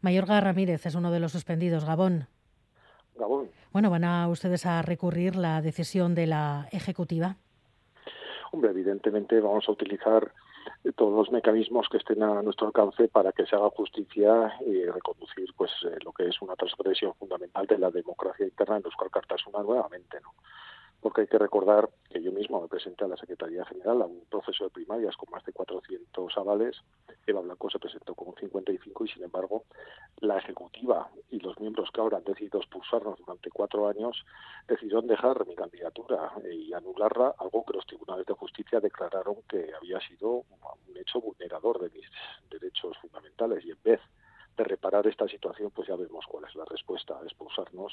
Mayorga Ramírez es uno de los suspendidos. Gabón. Gabón. Bueno, ¿van a ustedes a recurrir la decisión de la Ejecutiva? Hombre, evidentemente vamos a utilizar todos los mecanismos que estén a nuestro alcance para que se haga justicia y reconducir lo que es una transgresión fundamental de la democracia interna en Euskal Kartasuna nuevamente, ¿no? Porque hay que recordar que yo mismo me presenté a la Secretaría General a un proceso de primarias con más de 400 avales. Eva Blanco se presentó con 55 y, sin embargo, la Ejecutiva y los miembros que ahora han decidido expulsarnos durante 4 años decidieron dejar mi candidatura y anularla, algo que los tribunales de justicia declararon que había sido un hecho vulnerador de mis derechos fundamentales, y en vez de reparar esta situación, pues ya vemos cuál es la respuesta: expulsarnos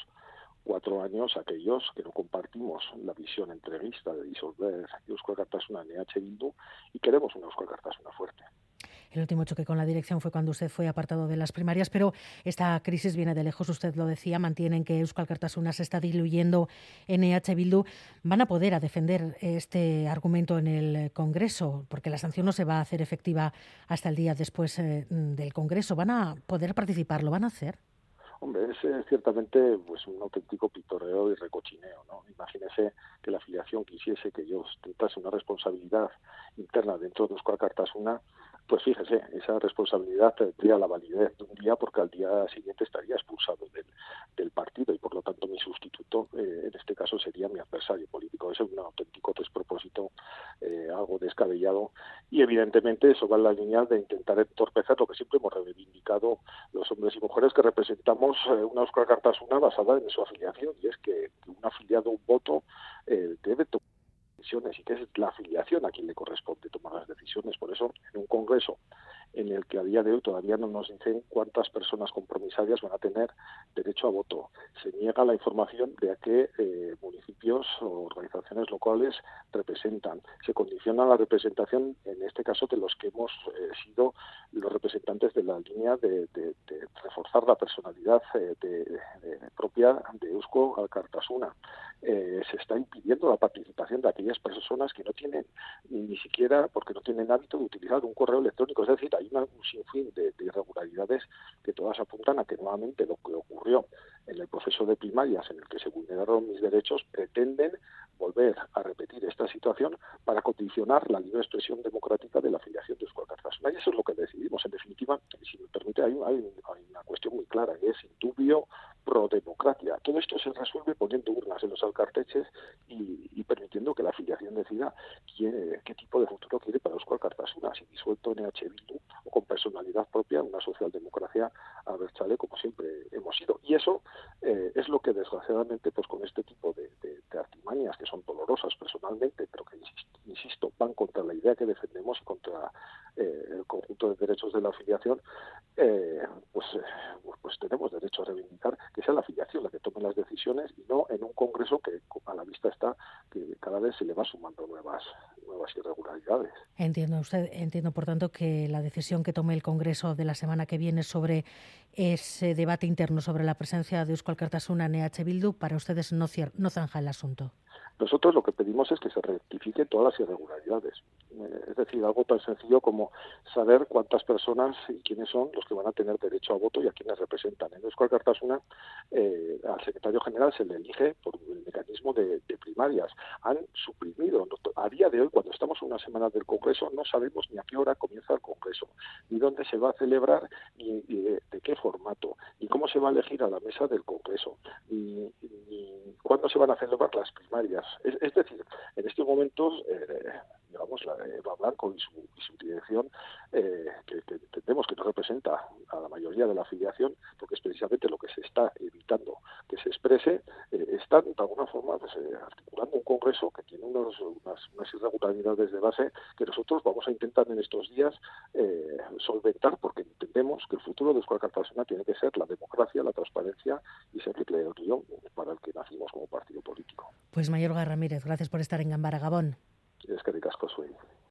4 años aquellos que no compartimos la visión entreguista de disolver Euskal Kartasuna en EH Bildu y queremos una Euskal Kartasuna fuerte. El último choque con la dirección fue cuando usted fue apartado de las primarias, pero esta crisis viene de lejos, usted lo decía, mantienen que Euskal Kartasuna se está diluyendo en EH Bildu. ¿Van a poder defender este argumento en el Congreso? Porque la sanción no se va a hacer efectiva hasta el día después del Congreso. ¿Van a poder participar? ¿Lo van a hacer? Hombre, es ciertamente pues un auténtico pitorreo y recochineo, ¿no? Imagínese que la afiliación quisiese que yo ostentase una responsabilidad interna dentro de Euskal Kartasuna. Pues fíjese, esa responsabilidad tendría la validez de un día, porque al día siguiente estaría expulsado del partido y por lo tanto mi sustituto en este caso sería mi adversario político. Eso es un auténtico despropósito, algo descabellado, y evidentemente eso va en la línea de intentar entorpecer lo que siempre hemos reivindicado los hombres y mujeres que representamos una Euskal Kartasuna basada en su afiliación, y es que un afiliado, un voto, debe tomar decisiones, y que es la afiliación a quien le corresponde tomar las decisiones. Por eso, en un congreso en el que a día de hoy todavía no nos dicen cuántas personas compromisarias van a tener derecho a voto, se niega la información de a qué municipios o organizaciones locales representan, se condiciona la representación, en este caso, de los que hemos sido los representantes de la línea de reforzar la personalidad propia de Eusko Kartasuna. Se está impidiendo la participación de aquellas personas que no tienen ni siquiera, porque no tienen hábito de utilizar un correo electrónico. Es decir, hay un sinfín de irregularidades que todas apuntan a que nuevamente lo que ocurrió en el proceso de primarias, en el que se vulneraron mis derechos, pretenden volver a repetir esta situación para condicionar la libre expresión democrática de la afiliación de Euskal Kartasuna. Y eso es lo que decidimos. En definitiva, si me permite, hay una cuestión muy clara, que es indubio pro democracia. Todo esto se resuelve poniendo urnas en los alcarteches y permitiendo que la afiliación decida qué tipo de futuro quiere para Euskal Kartasuna, si disuelto en EH Bildu o con personalidad propia, una socialdemocracia abertzale como siempre hemos sido. Y eso es lo que, desgraciadamente, pues con este tipo de artimañas, que son dolorosas personalmente, pero que, insisto, van contra la idea que defendemos y contra el conjunto de derechos de la afiliación, pues tenemos derecho a reivindicar que sea la afiliación la que tome las decisiones, y no en un Congreso que a la vista está que cada vez se le va sumando nuevas irregularidades. Entiendo, por tanto, que la decisión que tome el Congreso de la semana que viene sobre ese debate interno sobre la presencia de Euskal Kartasuna en EH Bildu, para ustedes no zanja el asunto. Nosotros lo que pedimos es que se rectifiquen todas las irregularidades. Es decir, algo tan sencillo como saber cuántas personas y quiénes son los que van a tener derecho a voto y a quienes representan. En Euskal Kartasuna, al secretario general se le elige por el mecanismo de primarias. Han suprimido, a día de hoy, cuando estamos en una semana del Congreso, no sabemos ni a qué hora comienza el Congreso, ni dónde se va a celebrar, ni de qué formato, ni cómo se va a elegir a la mesa del Congreso, ni cuándo se van a celebrar las primarias. Es decir, en estos momentos, digamos, la de Eva Blanco y su dirección, que entendemos que no representa a la mayoría de la afiliación, porque es precisamente lo que se está evitando que se exprese, están de alguna forma articulando un congreso que tiene unas irregularidades de base que nosotros vamos a intentar en estos días solventar, porque entendemos que el futuro de Euskal Kartasuna tiene que ser la democracia, la transparencia y ser el guión para el que nacimos como partido político. Pues Mayorga Ramírez, gracias por estar en Ganbara, Gabón. Es que ricasco soy.